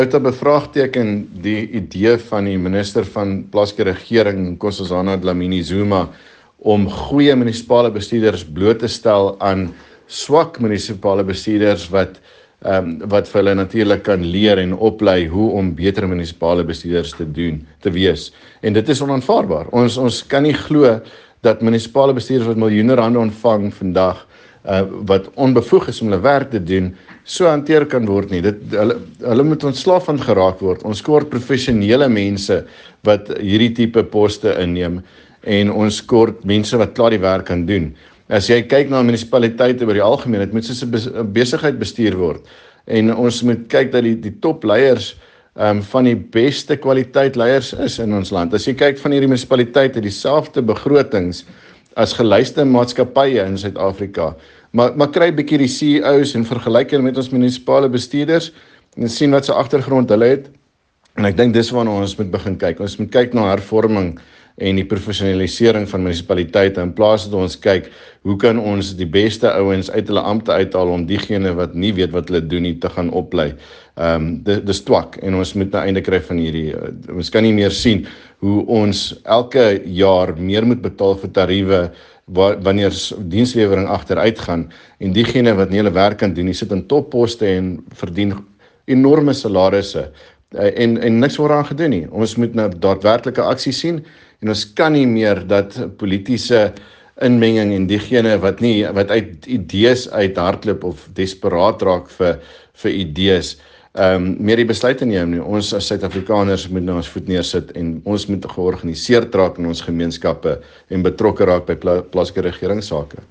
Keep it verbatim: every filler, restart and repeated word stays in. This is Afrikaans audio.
Uit 'n bevraagteken die idee van die minister van plaaslike regering, Nkosazana Dlamini Zuma, om goeie munisipale bestuurders bloot te stel aan swak munisipale bestuurders wat um, wat vir hulle natuurlik kan leer en oplei hoe om beter munisipale bestuurders te doen, te wees. En dit is onaanvaarbaar. Ons ons kan nie glo dat munisipale bestuurders wat miljoene rande ontvang vandag, uh, wat onbevoeg is om hulle werk te doen, so hanteer kan word nie. Dit hulle hulle moet ontslaaf van geraak word. Ons kort professionele mense wat hierdie tipe poste inneem en ons kort mense wat klaar die werk kan doen. As jy kyk na munisipaliteite oor die algemeen, dit moet soos 'n besigheid bestuur word. En ons moet kyk dat die die topleiers um, van die beste kwaliteit leiers is in ons land. As jy kyk van hierdie munisipaliteite, dieselfde begrotings as geluiste maatskappye in Suid-Afrika. Maar maar kry 'n bietjie die C E O's en vergelyk hulle met ons munisipale bestuurders en sien wat se agtergrond hulle het. En ek dink dis waarna ons moet begin kyk. Ons moet kyk na hervorming en die professionalisering van munisipaliteite in plaas dat ons kyk hoe kan ons die beste ouens uit hulle ampte uithaal om diegene wat nie weet wat hulle doen nie te gaan oplei. Ehm um, dis dis twak en ons moet 'n einde kry van hierdie. Uh, ons kan nie meer sien hoe ons elke jaar meer moet betaal vir tariewe wanneer dienslewering agteruit gaan en diegene wat nie hulle werk kan doen, die sit in topposte en verdien enorme salarisse en en niks word aan gedoen nie. Ons moet nou daadwerklike aksie sien en ons kan nie meer dat politieke inmenging en diegene wat nie wat uit idees uit hardloop of desperaat raak vir vir idees um, meer die besluite neem nie. Ons as Suid-Afrikaners moet nou ons voet neersit en ons moet georganiseerd raak in ons gemeenskappe en betrokke raak by pla plaaslike regeringssake.